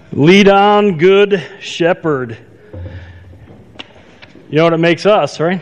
Lead on, good shepherd. You know what it makes us, right?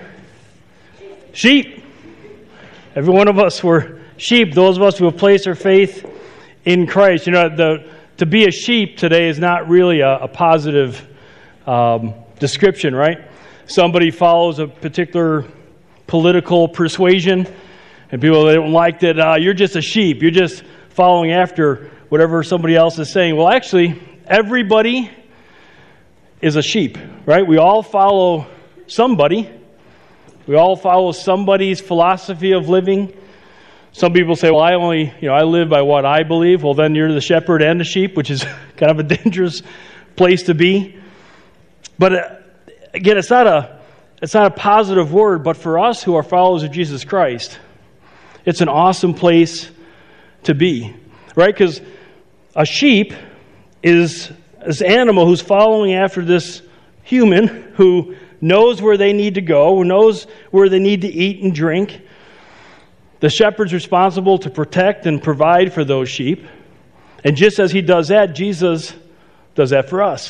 Sheep. Every one of us were sheep. Those of us who have placed our faith in Christ. You know, to be a sheep today is not really a positive description, right? Somebody follows a particular political persuasion, and people, they don't like that. You're just a sheep. You're just following after whatever somebody else is saying. Well, actually, everybody is a sheep, right? We all follow somebody. We all follow somebody's philosophy of living. Some people say, well, I live by what I believe. Well, then you're the shepherd and the sheep, which is kind of a dangerous place to be. But again, it's not a positive word, but for us who are followers of Jesus Christ, it's an awesome place to be, right? Because a sheep is this animal who's following after this human who knows where they need to go, who knows where they need to eat and drink. The shepherd's responsible to protect and provide for those sheep. And just as he does that, Jesus does that for us.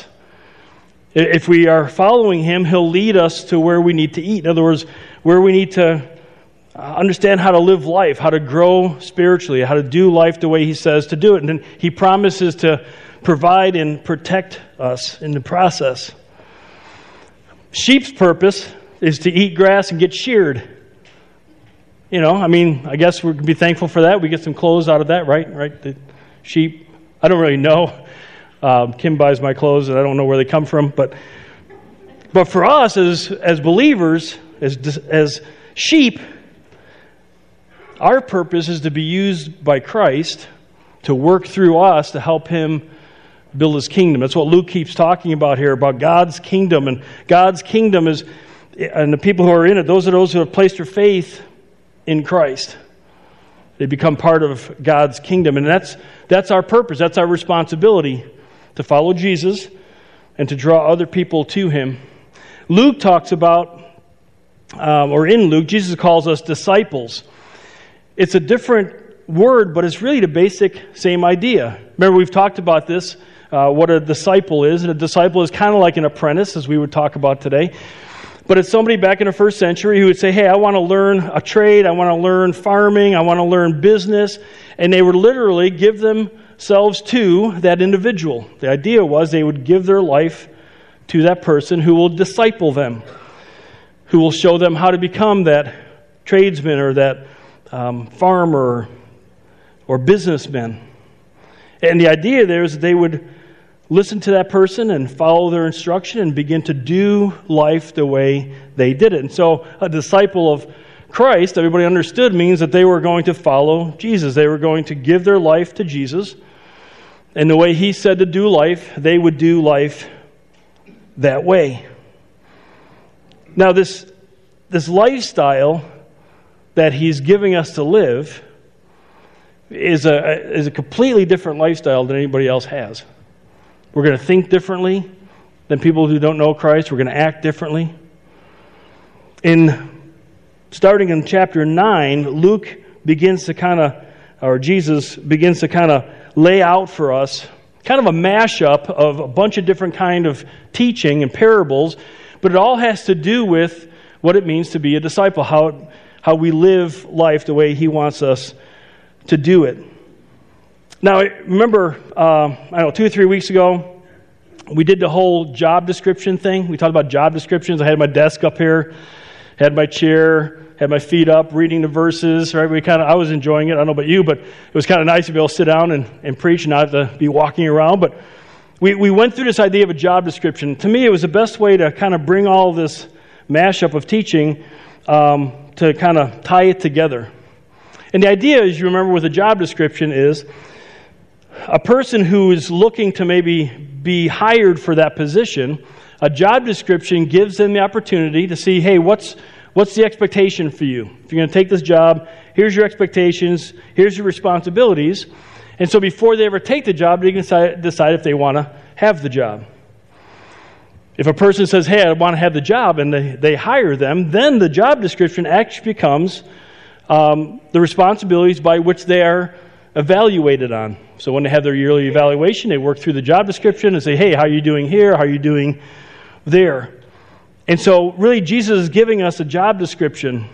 If we are following him, he'll lead us to where we need to eat. In other words, where we need to understand how to live life, how to grow spiritually, how to do life the way he says to do it. And then he promises to provide and protect us in the process. Sheep's purpose is to eat grass and get sheared. You know, I guess we can be thankful for that. We get some clothes out of that, right? The sheep, I don't really know. Kim buys my clothes, and I don't know where they come from. But for us as believers, as sheep, our purpose is to be used by Christ to work through us to help him build his kingdom. That's what Luke keeps talking about here, about God's kingdom. And God's kingdom is, and the people who are in it, those are those who have placed their faith in Christ. They become part of God's kingdom. And that's our purpose. That's our responsibility, to follow Jesus and to draw other people to him. Luke talks about, or in Luke, Jesus calls us disciples. It's a different word, but it's really the basic same idea. Remember, we've talked about this, what a disciple is. And a disciple is kind of like an apprentice, as we would talk about today. But it's somebody back in the first century who would say, hey, I want to learn a trade, I want to learn farming, I want to learn business. And they would literally give themselves to that individual. The idea was they would give their life to that person who will disciple them, who will show them how to become that tradesman or that farmer or businessman. And the idea there is that they would listen to that person and follow their instruction and begin to do life the way they did it. And so a disciple of Christ, everybody understood, means that they were going to follow Jesus. They were going to give their life to Jesus. And the way he said to do life, they would do life that way. Now this lifestyle that he's giving us to live is a completely different lifestyle than anybody else has. We're going to think differently than people who don't know Christ. We're going to act differently. Starting in chapter 9, Luke begins to Jesus begins to lay out for us kind of a mashup of a bunch of different kind of teaching and parables, but it all has to do with what it means to be a disciple, how we live life the way he wants us to do it. Now, remember, 2 or 3 weeks ago, we did the whole job description thing. We talked about job descriptions. I had my desk up here, had my chair, had my feet up, reading the verses. Right? I was enjoying it. I don't know about you, but it was kind of nice to be able to sit down and preach and not have to be walking around. But we went through this idea of a job description. To me, it was the best way to kind of bring all this mashup of teaching to kind of tie it together. And the idea, as you remember with a job description, is a person who is looking to maybe be hired for that position, a job description gives them the opportunity to see, hey, what's the expectation for you? If you're going to take this job, here's your expectations, here's your responsibilities. And so before they ever take the job, they can decide if they want to have the job. If a person says, hey, I want to have the job, and they hire them, then the job description actually becomes the responsibilities by which they are evaluated on. So when they have their yearly evaluation, they work through the job description and say, hey, how are you doing here? How are you doing there? And so really Jesus is giving us a job description.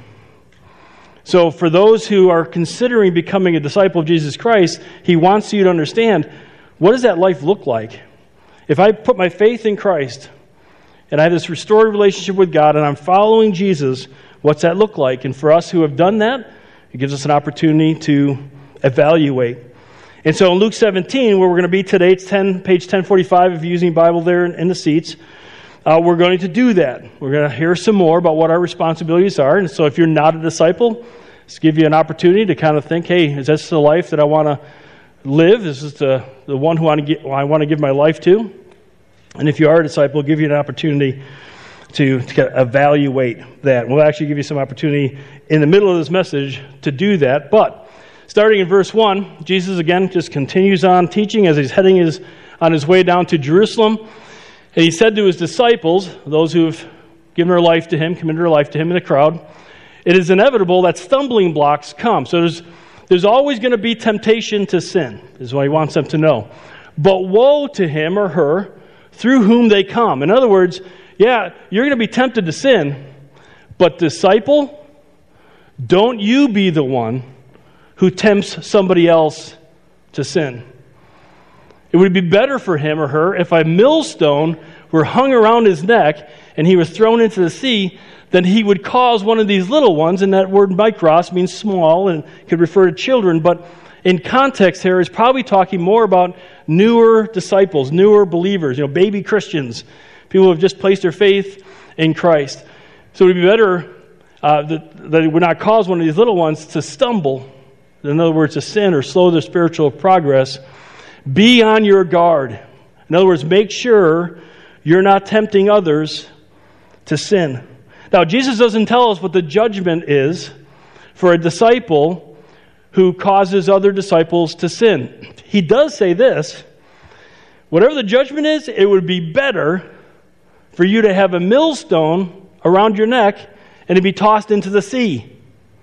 So for those who are considering becoming a disciple of Jesus Christ, he wants you to understand, what does that life look like? If I put my faith in Christ and I have this restored relationship with God and I'm following Jesus, what's that look like? And for us who have done that, it gives us an opportunity to evaluate. And so in Luke 17, where we're going to be today, it's page 1045 if you're using Bible there in the seats. We're going to do that. We're going to hear some more about what our responsibilities are. And so if you're not a disciple, let's give you an opportunity to kind of think, hey, is this the life that I want to live? Is this the one who I want to give my life to? And if you are a disciple, we'll give you an opportunity to evaluate that. We'll actually give you some opportunity in the middle of this message to do that. But starting in verse 1, Jesus again just continues on teaching as he's heading on his way down to Jerusalem. And he said to his disciples, those who have given their life to him, committed their life to him in the crowd, it is inevitable that stumbling blocks come. So there's always going to be temptation to sin, is what he wants them to know. But woe to him or her through whom they come. In other words, yeah, you're going to be tempted to sin, but disciple, don't you be the one who tempts somebody else to sin. It would be better for him or her if a millstone were hung around his neck and he was thrown into the sea, then he would cause one of these little ones, and that word mikros means small and could refer to children, but in context here is probably talking more about newer disciples, newer believers, baby Christians, people who have just placed their faith in Christ. So it would be better that it would not cause one of these little ones to stumble, in other words, to sin or slow their spiritual progress. Be on your guard. In other words, make sure you're not tempting others to sin. Now, Jesus doesn't tell us what the judgment is for a disciple who causes other disciples to sin. He does say this: whatever the judgment is, it would be better for you to have a millstone around your neck and to be tossed into the sea.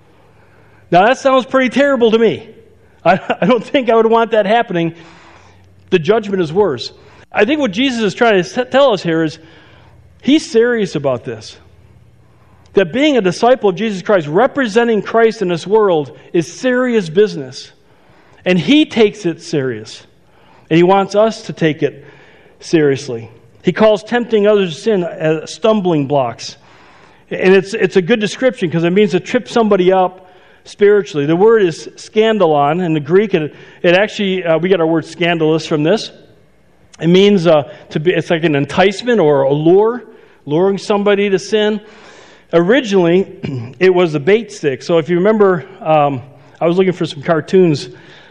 Now, that sounds pretty terrible to me. I don't think I would want that happening. The judgment is worse. I think what Jesus is trying to tell us here is he's serious about this. That being a disciple of Jesus Christ, representing Christ in this world, is serious business. And he takes it serious. And he wants us to take it seriously. He calls tempting others to sin as stumbling blocks. And it's a good description because it means to trip somebody up spiritually. The word is scandalon in the Greek, and it actually, we get our word scandalous from this. It means it's like an enticement or a lure, luring somebody to sin. Originally, it was a bait stick. So if you remember, I was looking for some cartoons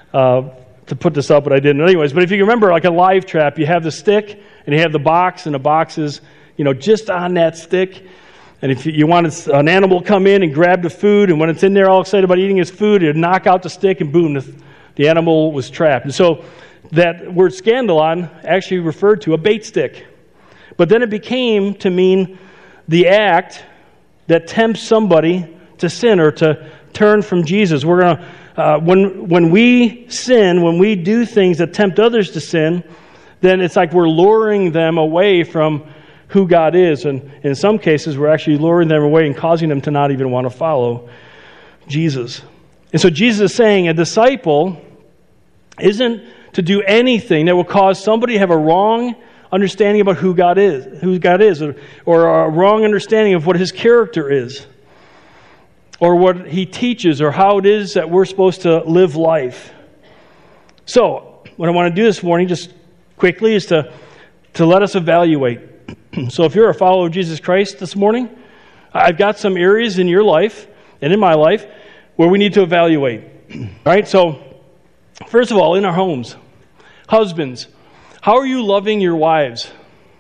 to put this up, but I didn't. Anyways, but if you remember, like a live trap, you have the stick and you have the box, and the box is, just on that stick. And if you want an animal to come in and grab the food, and when it's in there all excited about eating his food, it'd knock out the stick, and boom, the animal was trapped. And so that word scandalon actually referred to a bait stick. But then it became to mean the act that tempts somebody to sin or to turn from Jesus. We're going to, when we sin, when we do things that tempt others to sin, then it's like we're luring them away from who God is. And in some cases, we're actually luring them away and causing them to not even want to follow Jesus. And so Jesus is saying a disciple isn't to do anything that will cause somebody to have a wrong understanding about who God is, or a wrong understanding of what his character is, or what he teaches, or how it is that we're supposed to live life. So, what I want to do this morning, just quickly, is to let us evaluate. So if you're a follower of Jesus Christ this morning, I've got some areas in your life and in my life where we need to evaluate. All right, so first of all, in our homes, husbands, how are you loving your wives?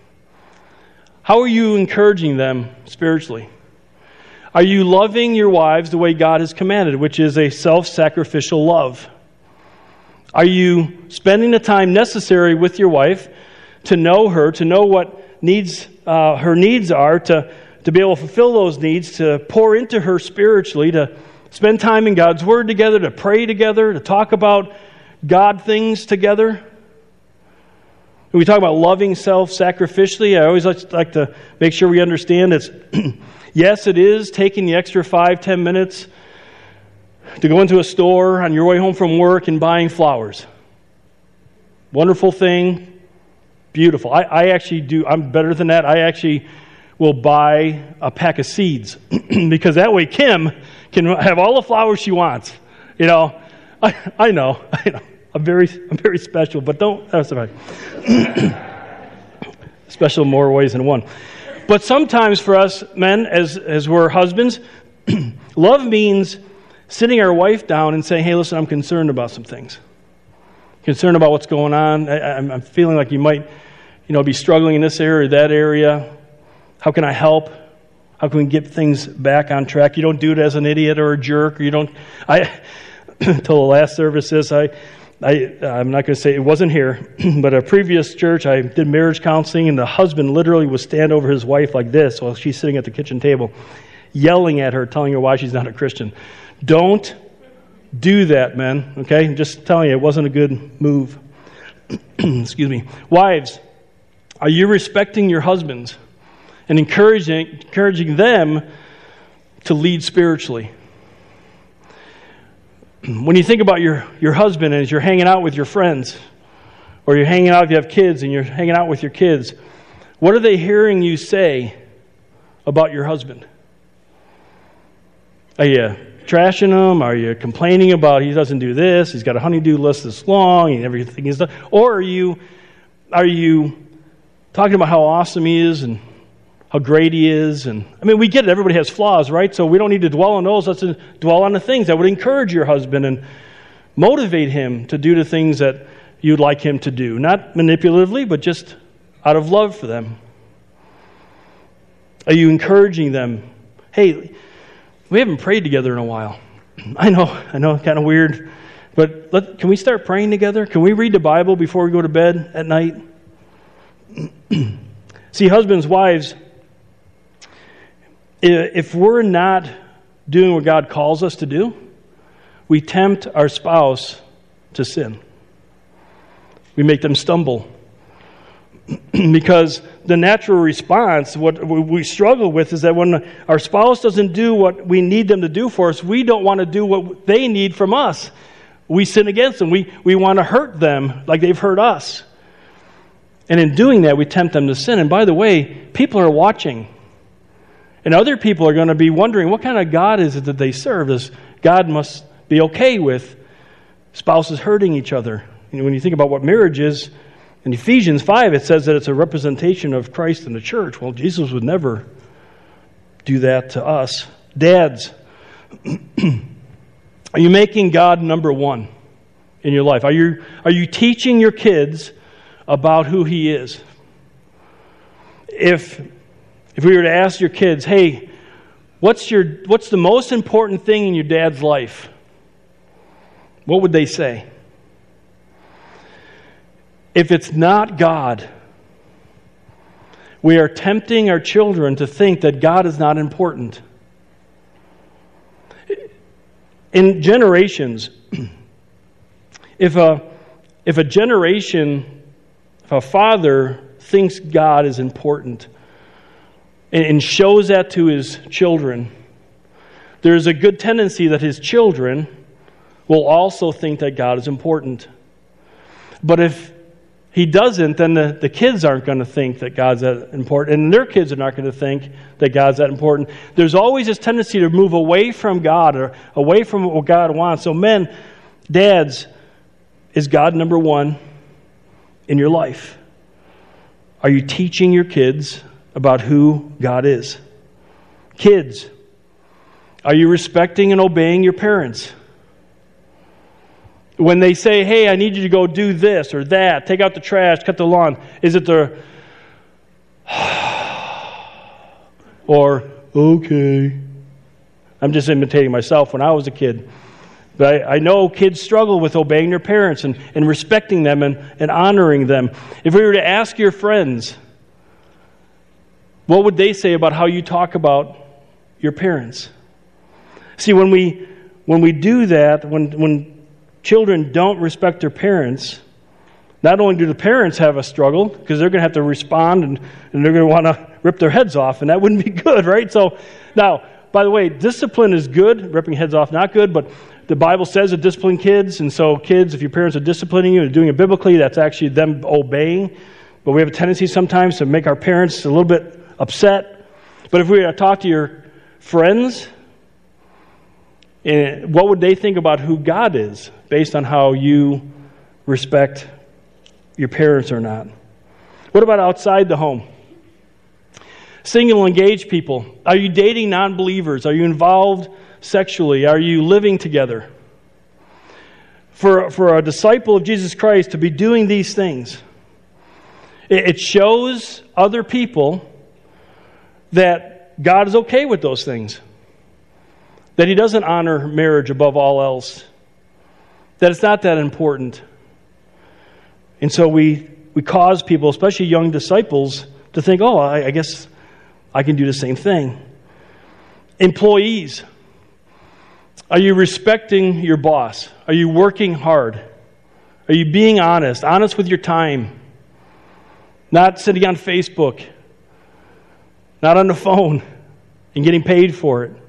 How are you encouraging them spiritually? Are you loving your wives the way God has commanded, which is a self-sacrificial love? Are you spending the time necessary with your wife to know her, to know what her needs are, to be able to fulfill those needs, to pour into her spiritually, to spend time in God's Word together, to pray together, to talk about God things together. When we talk about loving self-sacrificially, I always like to make sure we understand it's, yes, it is taking the extra 5-10 minutes to go into a store on your way home from work and buying flowers. Wonderful thing, beautiful. I actually do, I'm better than that. I actually will buy a pack of seeds because that way Kim can have all the flowers she wants. You know, I know. I'm very special, but don't. That's right. Special in more ways than one. But sometimes for us men, as we're husbands, love means sitting our wife down and saying, "Hey, listen, I'm concerned about some things. Concerned about what's going on. I'm feeling like you might, be struggling in this area or that area. How can I help? How can we get things back on track?" You don't do it as an idiot or a jerk. Or you don't. Until the last service is I'm not going to say it wasn't here, but a previous church, I did marriage counseling, and the husband literally would stand over his wife like this while she's sitting at the kitchen table, yelling at her, telling her why she's not a Christian. Don't do that, men, okay? I'm just telling you, it wasn't a good move. Excuse me. Wives, are you respecting your husbands and encouraging them to lead spiritually? When you think about your husband and as you're hanging out with your friends, or you're hanging out if you have kids and you're hanging out with your kids, what are they hearing you say about your husband? Are you trashing him? Are you complaining about he doesn't do this, he's got a honey-do list this long, and everything he's done? Or are you talking about how awesome he is and how great he is? And we get it. Everybody has flaws, right? So we don't need to dwell on those. Let's dwell on the things that would encourage your husband and motivate him to do the things that you'd like him to do. Not manipulatively, but just out of love for them. Are you encouraging them? Hey, we haven't prayed together in a while. I know, kind of weird. But can we start praying together? Can we read the Bible before we go to bed at night? See, husbands, wives, if we're not doing what God calls us to do, we tempt our spouse to sin. We make them stumble. Because the natural response, what we struggle with, is that when our spouse doesn't do what we need them to do for us, we don't want to do what they need from us. We sin against them. We want to hurt them like they've hurt us. And in doing that, we tempt them to sin. And by the way, people are watching. And other people are going to be wondering, what kind of God is it that they serve? This God must be okay with spouses hurting each other. When you think about what marriage is, in Ephesians 5, it says that it's a representation of Christ in the church. Well, Jesus would never do that to us. Dads, are you making God number one in your life? Are you teaching your kids about who He is? If we were to ask your kids, hey, what's the most important thing in your dad's life? What would they say? If it's not God, we are tempting our children to think that God is not important. In generations, if a father thinks God is important and shows that to his children, there's a good tendency that his children will also think that God is important. But if he doesn't, then the kids aren't going to think that God's that important, and their kids are not going to think that God's that important. There's always this tendency to move away from God or away from what God wants. So men, dads, is God number one in your life? Are you teaching your kids about who God is? Kids, are you respecting and obeying your parents? When they say, hey, I need you to go do this or that, take out the trash, cut the lawn, is it the or okay? I'm just imitating myself when I was a kid. But I know kids struggle with obeying their parents and respecting them and honoring them. If we were to ask your friends, what would they say about how you talk about your parents? See, when we do that, when children don't respect their parents, not only do the parents have a struggle, because they're going to have to respond and they're going to want to rip their heads off, and that wouldn't be good, right? So, now, by the way, discipline is good. Ripping heads off, not good, but the Bible says to discipline kids, and so kids, if your parents are disciplining you and doing it biblically, that's actually them obeying. But we have a tendency sometimes to make our parents a little bit upset. But if we were to talk to your friends, what would they think about who God is based on how you respect your parents or not? What about outside the home? Single engaged people. Are you dating non-believers? Are you involved sexually? Are you living together? For a disciple of Jesus Christ to be doing these things, it shows other people that God is okay with those things. That He doesn't honor marriage above all else. That it's not that important. And so we cause people, especially young disciples, to think, oh, I guess I can do the same thing. Employees. Are you respecting your boss? Are you working hard? Are you being honest? Honest with your time. Not sitting on Facebook. Not on the phone and getting paid for it.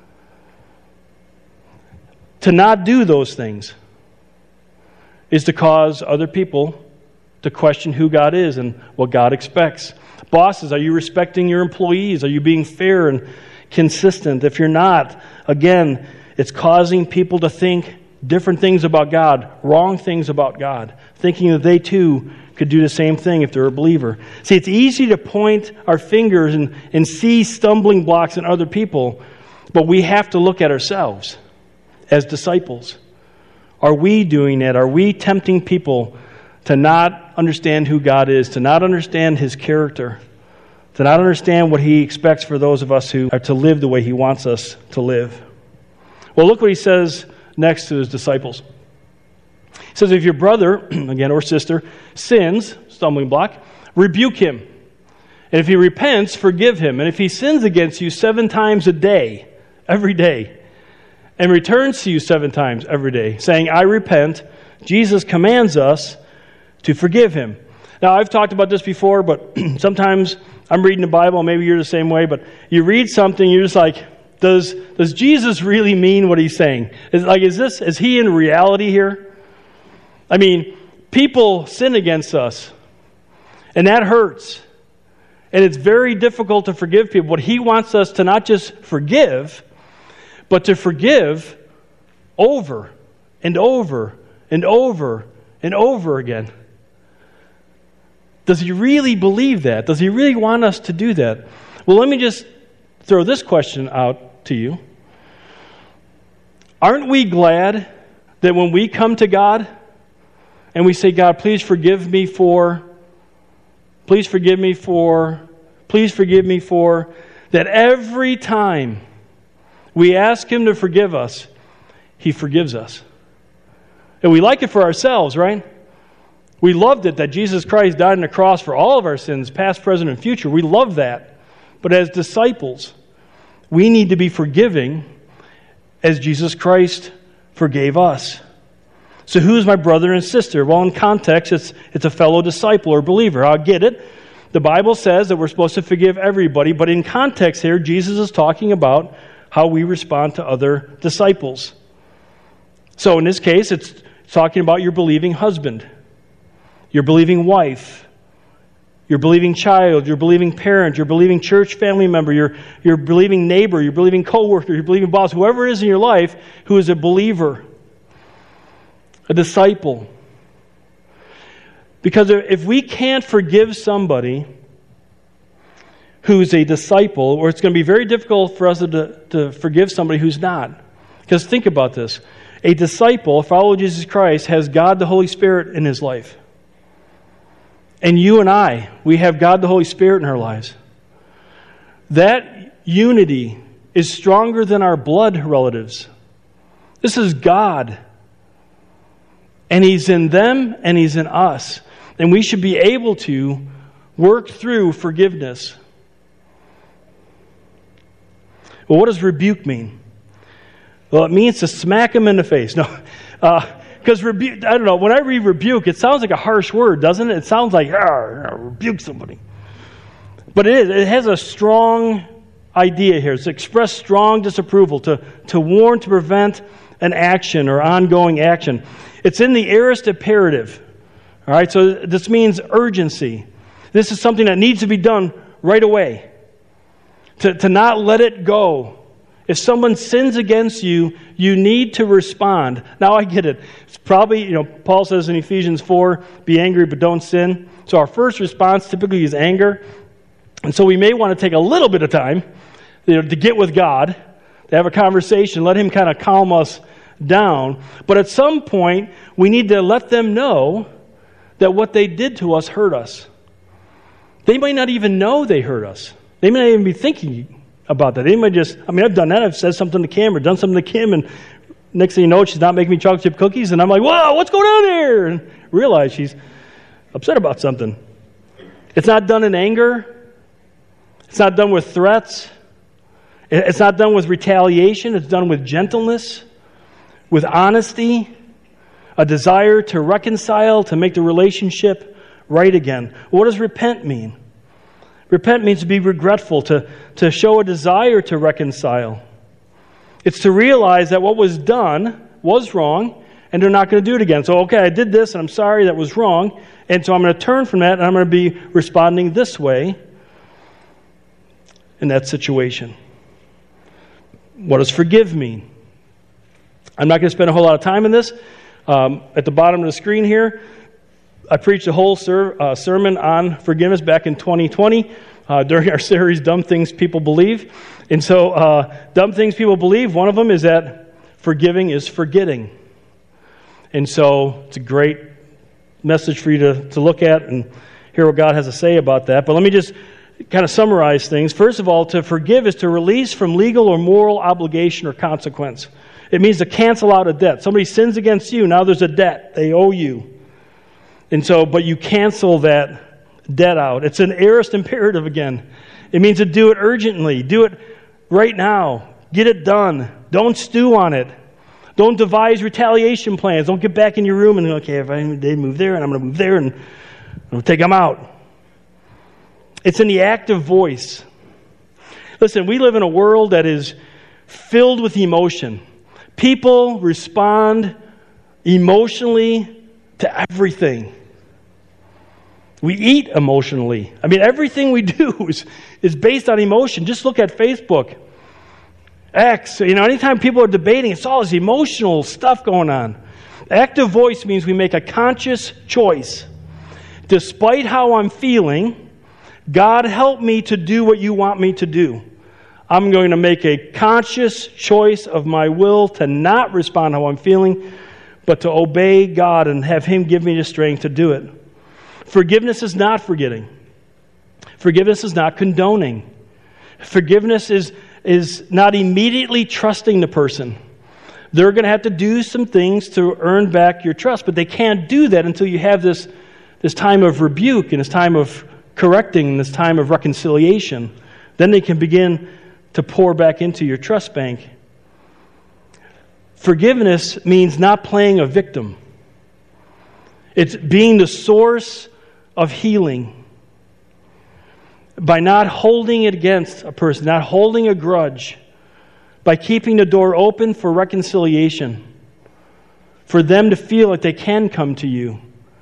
To not do those things is to cause other people to question who God is and what God expects. Bosses, are you respecting your employees? Are you being fair and consistent? If you're not, again, it's causing people to think different things about God, wrong things about God, thinking that they too could do the same thing if they're a believer. See, it's easy to point our fingers and see stumbling blocks in other people, but we have to look at ourselves as disciples. Are we doing that? Are we tempting people to not understand who God is, to not understand His character, to not understand what He expects for those of us who are to live the way He wants us to live? Well, look what He says next to His disciples. He says, if your brother, again, or sister, sins, stumbling block, rebuke him. And if he repents, forgive him. And if he sins against you 7 times a day, every day, and returns to you 7 times every day, saying, I repent, Jesus commands us to forgive him. Now, I've talked about this before, but sometimes I'm reading the Bible, maybe you're the same way, but you read something, you're just like, does Jesus really mean what He's saying? Is He in reality here? I mean, people sin against us, and that hurts. And it's very difficult to forgive people. But He wants us to not just forgive, but to forgive over and over and over and over again. Does He really believe that? Does He really want us to do that? Well, let me just throw this question out to you. Aren't we glad that when we come to God and we say, God, please forgive me for, that every time we ask Him to forgive us, He forgives us. And we like it for ourselves, right? We loved it that Jesus Christ died on the cross for all of our sins, past, present, and future. We love that. But as disciples, we need to be forgiving as Jesus Christ forgave us. So who's my brother and sister? Well, in context, it's a fellow disciple or believer. I get it. The Bible says that we're supposed to forgive everybody, but in context here, Jesus is talking about how we respond to other disciples. So in this case, it's talking about your believing husband, your believing wife, your believing child, your believing parent, your believing church family member, your believing neighbor, your believing coworker, your believing boss, whoever it is in your life who is a believer, a disciple. Because if we can't forgive somebody who's a disciple, or it's going to be very difficult for us to forgive somebody who's not. Because think about this. A disciple, a follower of Jesus Christ, has God the Holy Spirit in his life. And you and I, we have God the Holy Spirit in our lives. That unity is stronger than our blood relatives. This is God. And He's in them and He's in us. And we should be able to work through forgiveness. Well, what does rebuke mean? Well, it means to smack them in the face. No, Because I don't know, when I read rebuke, it sounds like a harsh word, doesn't it? It sounds like, rebuke somebody. But it is. It has a strong idea here. It's to express strong disapproval, to warn, to prevent an action or ongoing action. It's in the aorist imperative. All right, so this means urgency. This is something that needs to be done right away. To not let it go. If someone sins against you, you need to respond. Now, I get it. It's probably, Paul says in Ephesians 4, be angry but don't sin. So our first response typically is anger. And so we may want to take a little bit of time to get with God, to have a conversation, let Him kind of calm us down. But at some point, we need to let them know that what they did to us hurt us. They might not even know they hurt us. They may not even be thinking about that. They might just, I've done that. I've said something to Kim or done something to Kim, and next thing you know, she's not making me chocolate chip cookies, and I'm like, whoa, what's going on here? And realize she's upset about something. It's not done in anger. It's not done with threats. It's not done with retaliation. It's done with gentleness, with honesty, a desire to reconcile, to make the relationship right again. What does repent mean? Repent means to be regretful, to show a desire to reconcile. It's to realize that what was done was wrong, and they're not going to do it again. So, okay, I did this, and I'm sorry that was wrong, and so I'm going to turn from that, and I'm going to be responding this way in that situation. What does forgive mean? I'm not going to spend a whole lot of time on this. At the bottom of the screen here, I preached a whole sermon on forgiveness back in 2020 during our series, Dumb Things People Believe. And so, dumb things people believe, one of them is that forgiving is forgetting. And so, it's a great message for you to look at and hear what God has to say about that. But let me just kind of summarize things. First of all, to forgive is to release from legal or moral obligation or consequence. It means to cancel out a debt. Somebody sins against you, now there's a debt. They owe you. And so, but you cancel that debt out. It's an aorist imperative again. It means to do it urgently. Do it right now. Get it done. Don't stew on it. Don't devise retaliation plans. Don't get back in your room and, okay, if they move there and I'm going to move there and I'll take them out. It's in the active voice. Listen, we live in a world that is filled with emotion. People respond emotionally to everything. We eat emotionally. Everything we do is based on emotion. Just look at Facebook, X. Anytime people are debating, it's all this emotional stuff going on. Active voice means we make a conscious choice. Despite how I'm feeling, God, help me to do what you want me to do. I'm going to make a conscious choice of my will to not respond how I'm feeling, but to obey God and have Him give me the strength to do it. Forgiveness is not forgetting. Forgiveness is not condoning. Forgiveness is not immediately trusting the person. They're going to have to do some things to earn back your trust, but they can't do that until you have this time of rebuke and this time of correcting and this time of reconciliation. Then they can begin to pour back into your trust bank. Forgiveness means not playing a victim. It's being the source of healing. By not holding it against a person, not holding a grudge, by keeping the door open for reconciliation, for them to feel like they can come to you.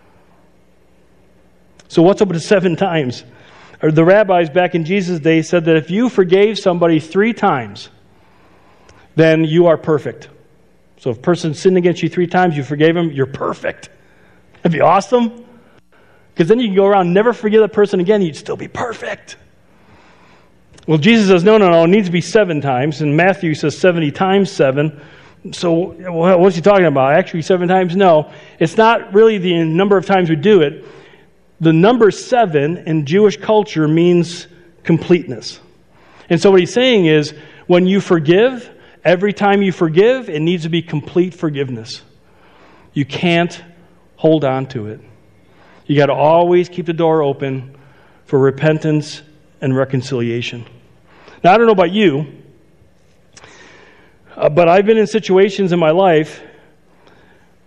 So what's up with the 7 times? Or the rabbis back in Jesus' day said that if you forgave somebody 3 times, then you are perfect. So if a person sinned against you 3 times, you forgave him, you're perfect. That'd be awesome. Because then you can go around and never forgive that person again, you'd still be perfect. Well, Jesus says, no, it needs to be 7 times. And Matthew says 70 times 7. So what's he talking about? Actually, 7 times? No. It's not really the number of times we do it. The number 7 in Jewish culture means completeness. And so what he's saying is, when you forgive, every time you forgive, it needs to be complete forgiveness. You can't hold on to it. You got to always keep the door open for repentance and reconciliation. Now, I don't know about you, but I've been in situations in my life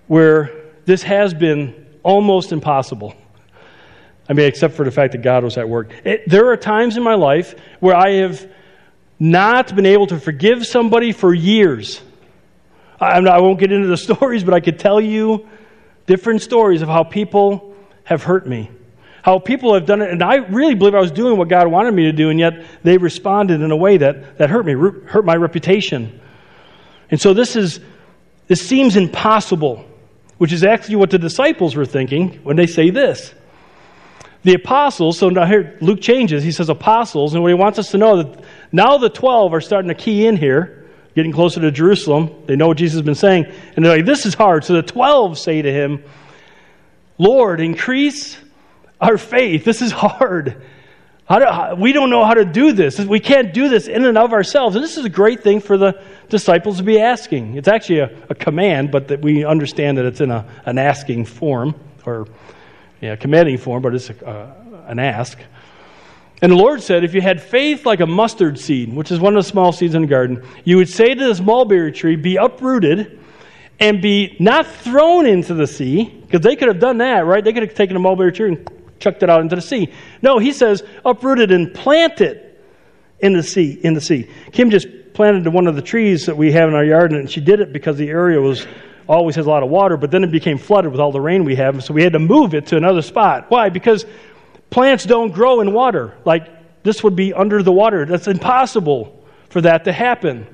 where this has been almost impossible. I mean, except for the fact that God was at work. There are times in my life where I have not been able to forgive somebody for years. I won't get into the stories, but I could tell you different stories of how people have hurt me. How people have done it, and I really believe I was doing what God wanted me to do, and yet they responded in a way that hurt me, hurt my reputation. And so this seems impossible, which is actually what the disciples were thinking when they say this. The apostles, so now here Luke changes, he says apostles, and what he wants us to know that now the 12 are starting to key in here, getting closer to Jerusalem. They know what Jesus has been saying, and they're like, this is hard. So the 12 say to him, Lord, increase our faith. This is hard. We don't know how to do this. We can't do this in and of ourselves. And this is a great thing for the disciples to be asking. It's actually a command, but that we understand that it's in an asking form, or commanding form, but it's an ask. And the Lord said, if you had faith like a mustard seed, which is one of the small seeds in the garden, you would say to this mulberry tree, be uprooted and be not thrown into the sea, because they could have done that, right? They could have taken a mulberry tree and chucked it out into the sea. No, he says, uprooted and planted in the sea. Kim just planted one of the trees that we have in our yard, and she did it because the area always has a lot of water, but then it became flooded with all the rain we have, so we had to move it to another spot. Why? Because plants don't grow in water. Like, this would be under the water. That's impossible for that to happen.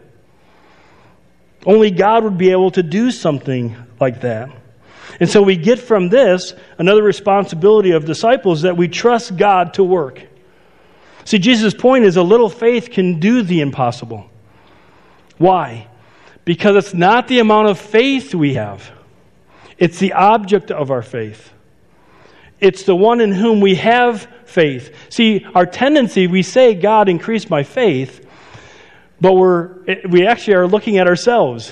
Only God would be able to do something like that. And so we get from this another responsibility of disciples, that we trust God to work. See, Jesus' point is a little faith can do the impossible. Why? Because it's not the amount of faith we have. It's the object of our faith. It's the one in whom we have faith. See, our tendency, we say, God, increase my faith, but we actually are looking at ourselves.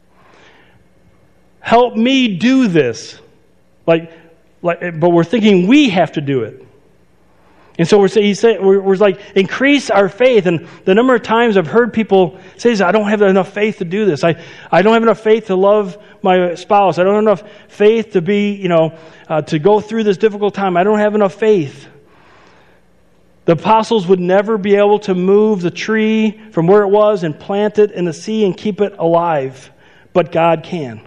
Help me do this. But we're thinking we have to do it. And so we're like, increase our faith. And the number of times I've heard people say this, I don't have enough faith to do this. I don't have enough faith to love my spouse. I don't have enough faith to be, to go through this difficult time. I don't have enough faith. The apostles would never be able to move the tree from where it was and plant it in the sea and keep it alive. But God can.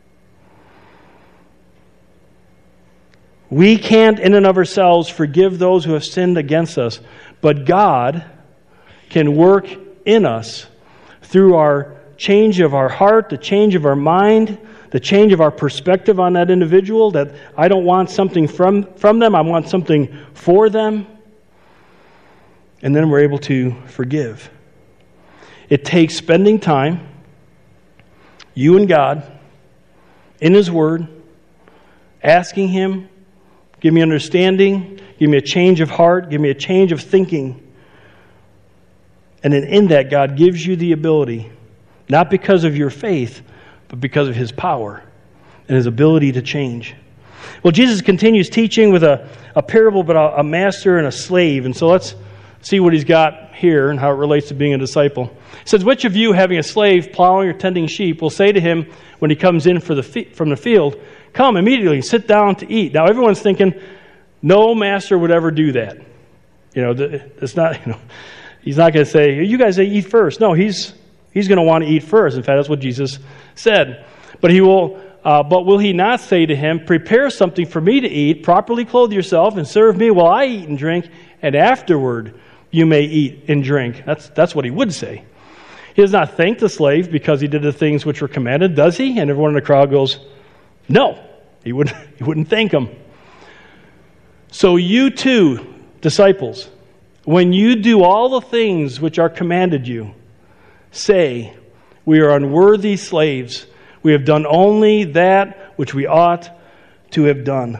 We can't in and of ourselves forgive those who have sinned against us, but God can work in us through our change of our heart, the change of our mind, the change of our perspective on that individual, that I don't want something from them, I want something for them. And then we're able to forgive. It takes spending time, you and God, in His Word, asking Him, give me understanding, give me a change of heart, give me a change of thinking. And then in that, God gives you the ability, not because of your faith, but because of His power and His ability to change. Well, Jesus continues teaching with a parable about a master and a slave. And so let's see what He's got here and how it relates to being a disciple. It says, which of you, having a slave plowing or tending sheep, will say to him when he comes in from the field, come immediately, sit down to eat. Now everyone's thinking, no master would ever do that. It's not. He's not going to say, you guys eat first. No, he's going to want to eat first. In fact, that's what Jesus said. But will he not say to him, prepare something for me to eat, properly clothe yourself, and serve me while I eat and drink, and afterward you may eat and drink. That's what he would say. He does not thank the slave because he did the things which were commanded, does he? And everyone in the crowd goes, no, he wouldn't thank him. So you too, disciples, when you do all the things which are commanded you, say, we are unworthy slaves. We have done only that which we ought to have done.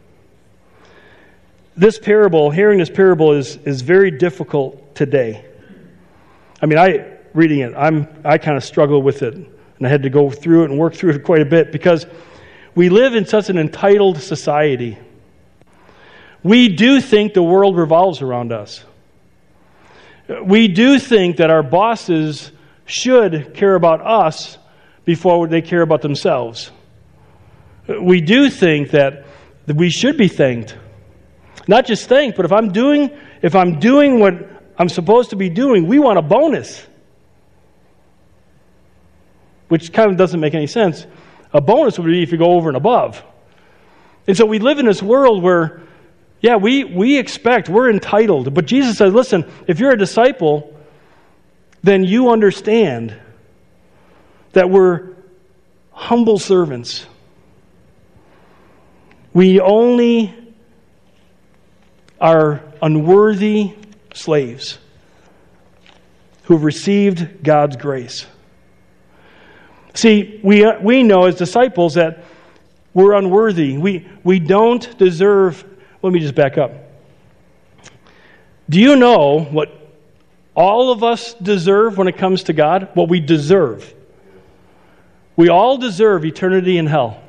Hearing this parable is very difficult today. I mean, reading it, I kind of struggle with it. And I had to go through it and work through it quite a bit because we live in such an entitled society. We do think the world revolves around us. We do think that our bosses should care about us before they care about themselves. we do think that we should be thanked. Not just thanked, but if I'm doing what I'm supposed to be doing, we want a bonus. Which kind of doesn't make any sense. A bonus would be if you go over and above. And so we live in this world where, yeah, we expect, we're entitled. But Jesus says, listen, if you're a disciple, then you understand that we're humble servants. We only are unworthy slaves who have received God's grace. See, we know as disciples that we're unworthy. We don't deserve. Let me just back up. Do you know what all of us deserve when it comes to God? What we deserve. We all deserve eternity in hell.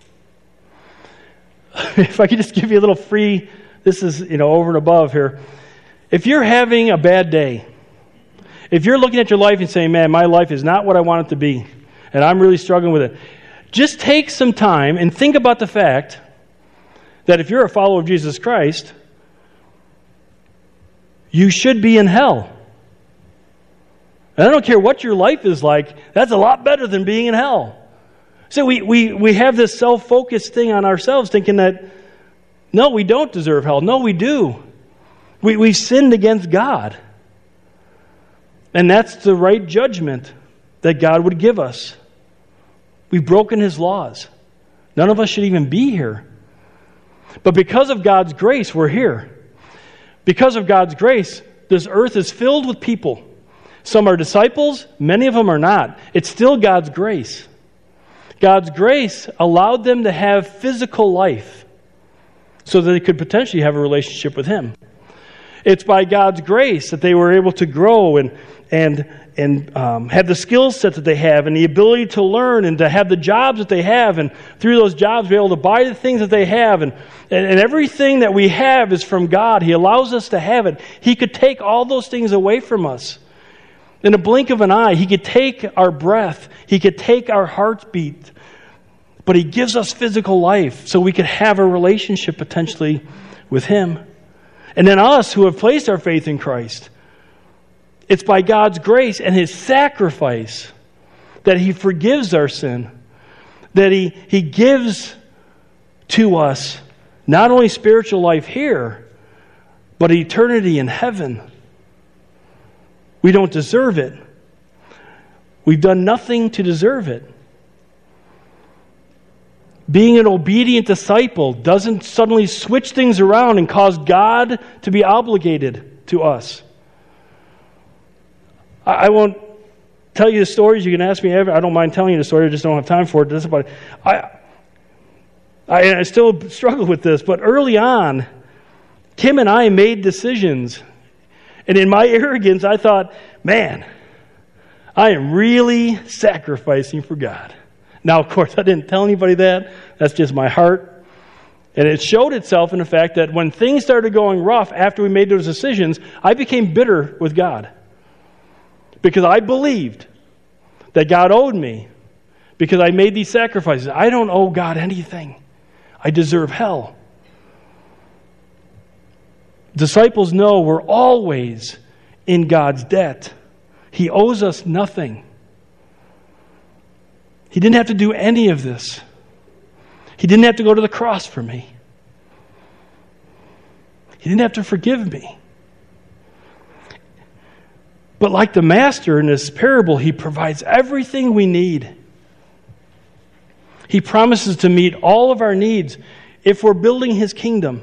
If I could just give you a little free, this is, over and above here. If you're having a bad day, if you're looking at your life and saying, man, my life is not what I want it to be, and I'm really struggling with it, just take some time and think about the fact that if you're a follower of Jesus Christ, you should be in hell. And I don't care what your life is like, that's a lot better than being in hell. So we have this self-focused thing on ourselves thinking that, no, we don't deserve hell. No, we do. We've sinned against God. And that's the right judgment that God would give us. We've broken His laws. None of us should even be here. But because of God's grace, we're here. Because of God's grace, this earth is filled with people. Some are disciples, many of them are not. It's still God's grace. God's grace allowed them to have physical life so that they could potentially have a relationship with Him. It's by God's grace that they were able to grow and have the skill set that they have and the ability to learn and to have the jobs that they have, and through those jobs be able to buy the things that they have, and everything that we have is from God. He allows us to have it. He could take all those things away from us. In a blink of an eye, He could take our breath. He could take our heartbeat. But He gives us physical life so we could have a relationship potentially with Him. And then us who have placed our faith in Christ, it's by God's grace and His sacrifice that He forgives our sin, that He gives to us not only spiritual life here, but eternity in heaven. We don't deserve it. We've done nothing to deserve it. Being an obedient disciple doesn't suddenly switch things around and cause God to be obligated to us. I won't tell you the stories. You can ask me. I don't mind telling you the story. I just don't have time for it. That's about it. I still struggle with this, but early on, Kim and I made decisions. And in my arrogance, I thought, man, I am really sacrificing for God. Now, of course, I didn't tell anybody that. That's just my heart. And it showed itself in the fact that when things started going rough after we made those decisions, I became bitter with God. Because I believed that God owed me because I made these sacrifices. I don't owe God anything. I deserve hell. Disciples know we're always in God's debt. He owes us nothing. He didn't have to do any of this. He didn't have to go to the cross for me. He didn't have to forgive me. But like the master in this parable, He provides everything we need. He promises to meet all of our needs if we're building His kingdom.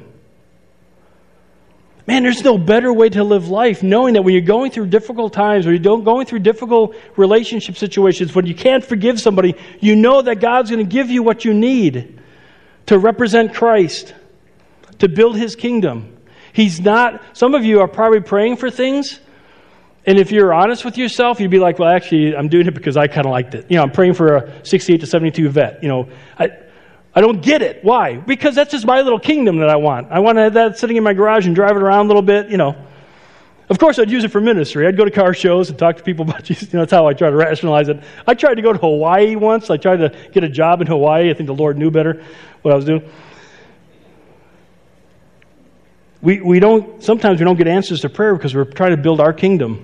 Man, there's no better way to live life, knowing that when you're going through difficult times, or you're going through difficult relationship situations, when you can't forgive somebody, you know that God's going to give you what you need to represent Christ, to build His kingdom. He's not, some of you are probably praying for things, and if you're honest with yourself, you'd be like, well, actually, I'm doing it because I kind of liked it. I'm praying for a 68 to 72 vet. I don't get it. Why? Because that's just my little kingdom that I want. I want to have that sitting in my garage and drive it around a little bit, Of course, I'd use it for ministry. I'd go to car shows and talk to people about Jesus. That's how I try to rationalize it. I tried to go to Hawaii once. I tried to get a job in Hawaii. I think the Lord knew better what I was doing. Sometimes we don't get answers to prayer because we're trying to build our kingdom.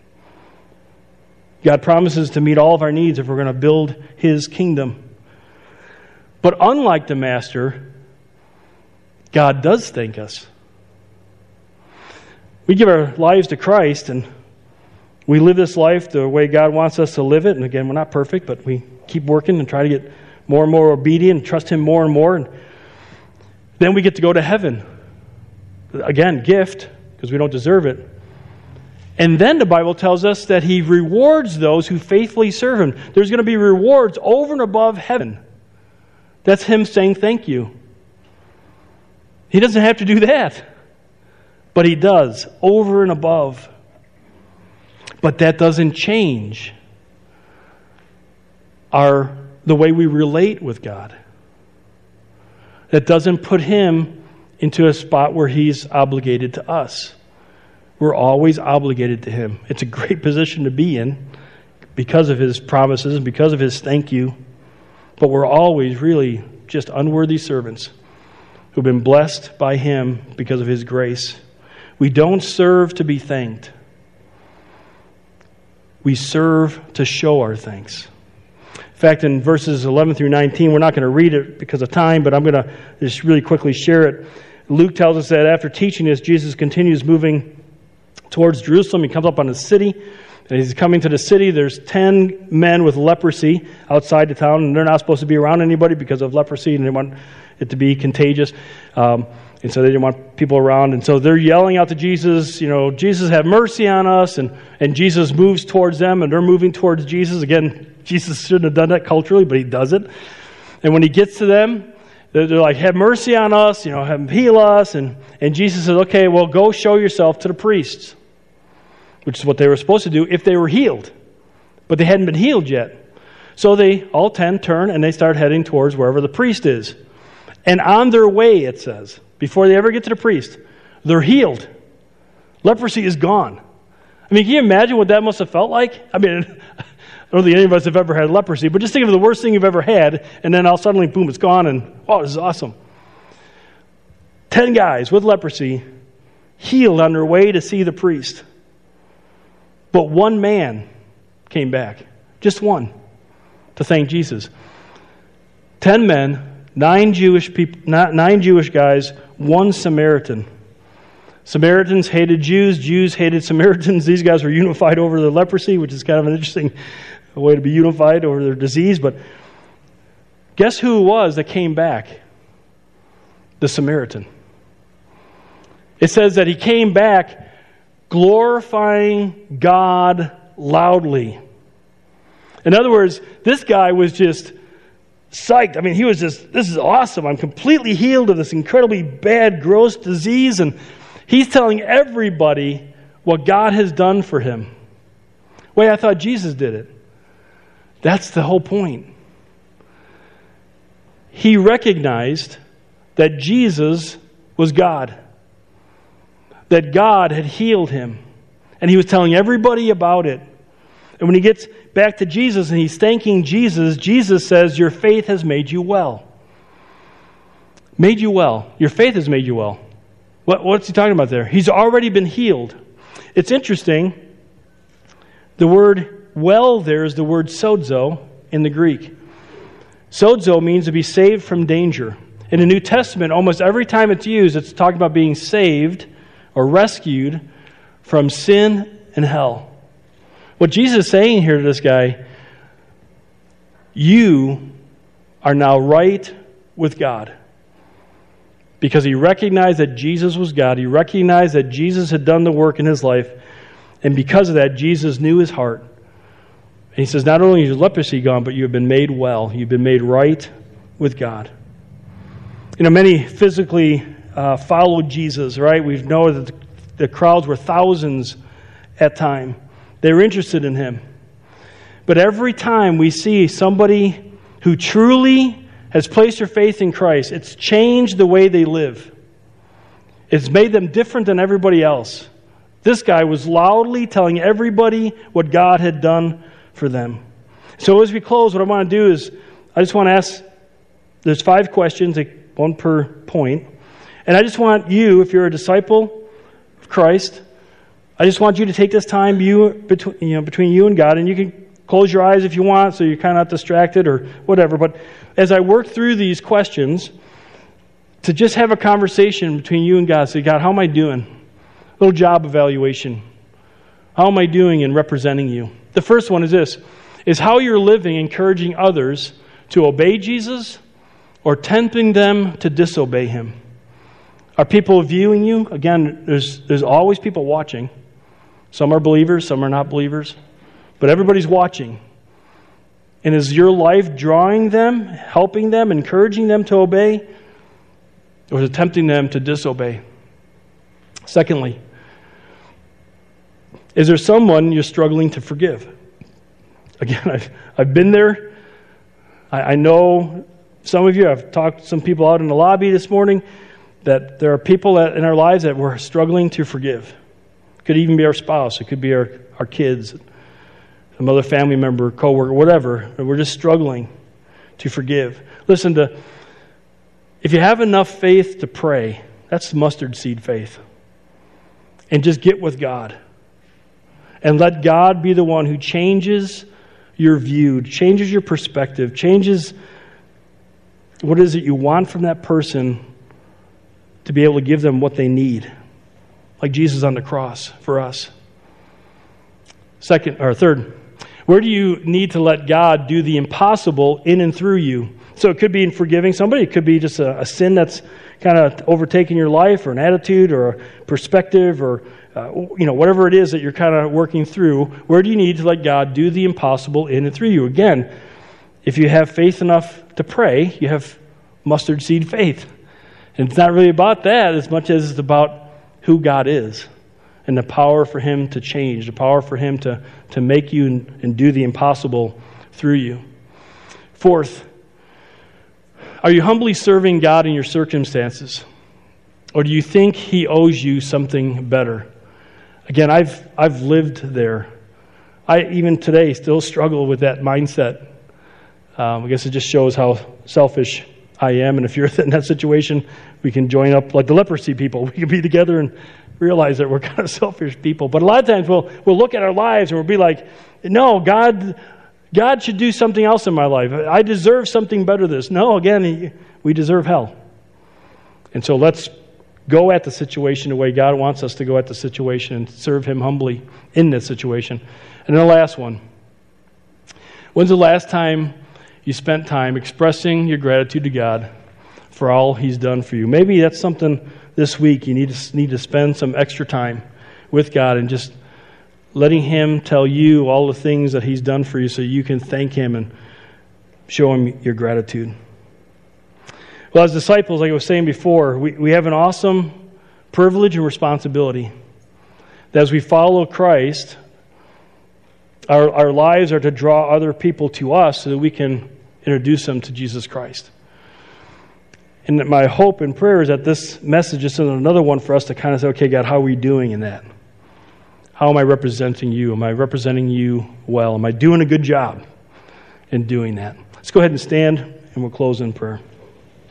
God promises to meet all of our needs if we're going to build His kingdom. But unlike the Master, God does thank us. We give our lives to Christ and we live this life the way God wants us to live it. And again, we're not perfect, but we keep working and try to get more and more obedient and trust Him more and more. And then we get to go to heaven. Again, gift, because we don't deserve it. And then the Bible tells us that He rewards those who faithfully serve Him. There's going to be rewards over and above heaven. That's Him saying thank you. He doesn't have to do that. But He does, over and above. But that doesn't change the way we relate with God. That doesn't put Him into a spot where He's obligated to us. We're always obligated to Him. It's a great position to be in because of His promises and because of His thank you. But we're always really just unworthy servants who've been blessed by Him because of His grace. We don't serve to be thanked. We serve to show our thanks. In fact, in verses 11 through 19, we're not going to read it because of time, but I'm going to just really quickly share it. Luke tells us that after teaching this, Jesus continues moving towards Jerusalem. He comes up on the city, and he's coming to the city. There's 10 men with leprosy outside the town, and they're not supposed to be around anybody because of leprosy, and they want it to be contagious. And so they didn't want people around. And so they're yelling out to Jesus, Jesus, have mercy on us. And Jesus moves towards them, and they're moving towards Jesus. Again, Jesus shouldn't have done that culturally, but He does it. And when He gets to them, they're like, have mercy on us, have Him heal us. And Jesus says, okay, well, go show yourself to the priests, which is what they were supposed to do if they were healed. But they hadn't been healed yet. So they, all 10, turn, and they start heading towards wherever the priest is. And on their way, it says, before they ever get to the priest, they're healed. Leprosy is gone. I mean, can you imagine what that must have felt like? I mean, I don't think any of us have ever had leprosy, but just think of the worst thing you've ever had, and then all suddenly, boom, it's gone, and wow, this is awesome. 10 guys with leprosy healed on their way to see the priest. But one man came back, just one, to thank Jesus. 10 men, 9 Jewish people, 9 Jewish guys, 1 Samaritan. Samaritans hated Jews. Jews hated Samaritans. These guys were unified over their leprosy, which is kind of an interesting way to be unified over their disease. But guess who it was that came back? The Samaritan. It says that he came back glorifying God loudly. In other words, this guy was just psyched. I mean, he was just, this is awesome. I'm completely healed of this incredibly bad, gross disease. And he's telling everybody what God has done for him. Wait, I thought Jesus did it. That's the whole point. He recognized that Jesus was God. That God had healed him. And he was telling everybody about it. And when he gets back to Jesus and he's thanking Jesus, Jesus says, your faith has made you well. Made you well. Your faith has made you well. What's he talking about there? He's already been healed. It's interesting. The word well there is the word sozo in the Greek. Sozo means to be saved from danger. In the New Testament, almost every time it's used, it's talking about being saved or rescued from sin and hell. What Jesus is saying here to this guy, you are now right with God. Because he recognized that Jesus was God. He recognized that Jesus had done the work in his life. And because of that, Jesus knew his heart. And he says, not only is your leprosy gone, but you have been made well. You've been made right with God. Many physically followed Jesus, right? We know that the crowds were thousands at time. They were interested in him. But every time we see somebody who truly has placed their faith in Christ, it's changed the way they live. It's made them different than everybody else. This guy was loudly telling everybody what God had done for them. So as we close, what I want to do is, I just want to ask, there's 5 questions, one per point. And I just want you, if you're a disciple of Christ, I just want you to take this time between you and God, and you can close your eyes if you want, so you're kind of not distracted or whatever. But as I work through these questions, to just have a conversation between you and God. Say, God, how am I doing? A little job evaluation. How am I doing in representing you? The first one is this, is how you're living encouraging others to obey Jesus or tempting them to disobey Him. Are people viewing you? Again, there's always people watching. Some are believers, some are not believers. But everybody's watching. And is your life drawing them, helping them, encouraging them to obey? Or is it tempting them to disobey? Secondly, is there someone you're struggling to forgive? Again, I've been there. I know some of you, I've talked to some people out in the lobby this morning, that there are people in our lives that we're struggling to forgive. It could even be our spouse. It could be our kids, some other family member, coworker, whatever. We're just struggling to forgive. Listen, if you have enough faith to pray, that's mustard seed faith. And just get with God. And let God be the one who changes your view, changes your perspective, changes what is it you want from that person to be able to give them what they need. Like Jesus on the cross for us. Third, where do you need to let God do the impossible in and through you? So it could be in forgiving somebody. It could be just a sin that's kind of overtaking your life, or an attitude, or a perspective, or whatever it is that you're kind of working through. Where do you need to let God do the impossible in and through you? Again, if you have faith enough to pray, you have mustard seed faith. And it's not really about that as much as it's about who God is and the power for Him to change, the power for Him to make you and do the impossible through you. Fourth, are you humbly serving God in your circumstances? Or do you think He owes you something better? Again, I've lived there. I, even today, still struggle with that mindset. I guess it just shows how selfish I am. And if you're in that situation, we can join up like the leprosy people. We can be together and realize that we're kind of selfish people. But a lot of times we'll look at our lives and we'll be like, no, God should do something else in my life. I deserve something better than this. No, again, we deserve hell. And so let's go at the situation the way God wants us to go at the situation and serve Him humbly in this situation. And then the last one. When's the last time you spent time expressing your gratitude to God for all He's done for you? Maybe that's something this week you need to spend some extra time with God and just letting Him tell you all the things that He's done for you so you can thank Him and show Him your gratitude. Well, as disciples, like I was saying before, we have an awesome privilege and responsibility that as we follow Christ, our lives are to draw other people to us so that we can introduce them to Jesus Christ. And my hope and prayer is that this message is another one for us to kind of say, okay, God, how are we doing in that? How am I representing you? Am I representing you well? Am I doing a good job in doing that? Let's go ahead and stand, and we'll close in prayer.